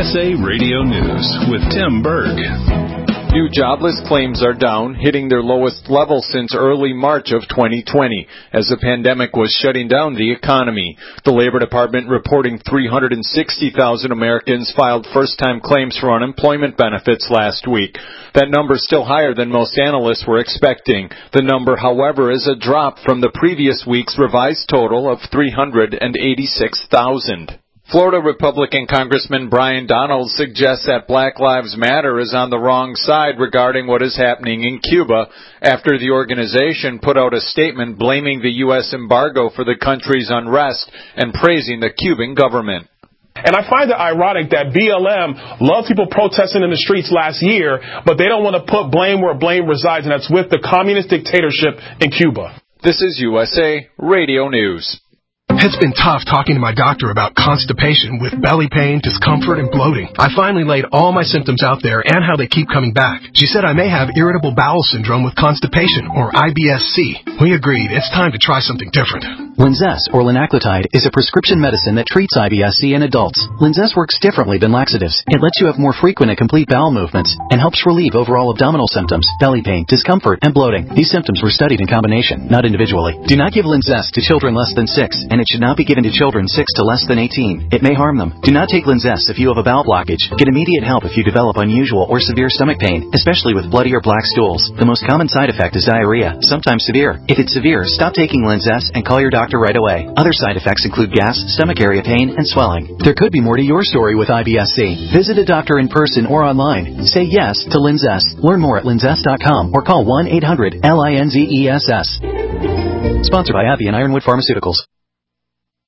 USA Radio News with Tim Berg. New jobless claims are down, hitting their lowest level since early March of 2020, as the pandemic was shutting down the economy. The Labor Department reporting 360,000 Americans filed first-time claims for unemployment benefits last week. That number is still higher than most analysts were expecting. The number, however, is a drop from the previous week's revised total of 386,000. Florida Republican Congressman Brian Donald suggests that Black Lives Matter is on the wrong side regarding what is happening in Cuba after the organization put out a statement blaming the U.S. embargo for the country's unrest and praising the Cuban government. And I find it ironic that BLM loved people protesting in the streets last year, but they don't want to put blame where blame resides, and that's with the communist dictatorship in Cuba. This is USA Radio News. It's been tough talking to my doctor about constipation with belly pain, discomfort, and bloating. I finally laid all my symptoms out there and how they keep coming back. She said I may have irritable bowel syndrome with constipation, or IBS-C. We agreed it's time to try something different. Linzess, or linaclotide, is a prescription medicine that treats IBS-C in adults. Linzess works differently than laxatives. It lets you have more frequent and complete bowel movements and helps relieve overall abdominal symptoms, belly pain, discomfort, and bloating. These symptoms were studied in combination, not individually. Do not give Linzess to children less than 6, and it should not be given to children 6 to less than 18. It may harm them. Do not take Linzess if you have a bowel blockage. Get immediate help if you develop unusual or severe stomach pain, especially with bloody or black stools. The most common side effect is diarrhea, sometimes severe. If it's severe, stop taking Linzess and call your doctor right away. Other side effects include gas, stomach area pain, and swelling. There could be more to your story with IBS-C. Visit a doctor in person or online. Say yes to Linzess. Learn more at linzess.com or call 1-800-LINZESS. Sponsored by AbbVie and Ironwood Pharmaceuticals.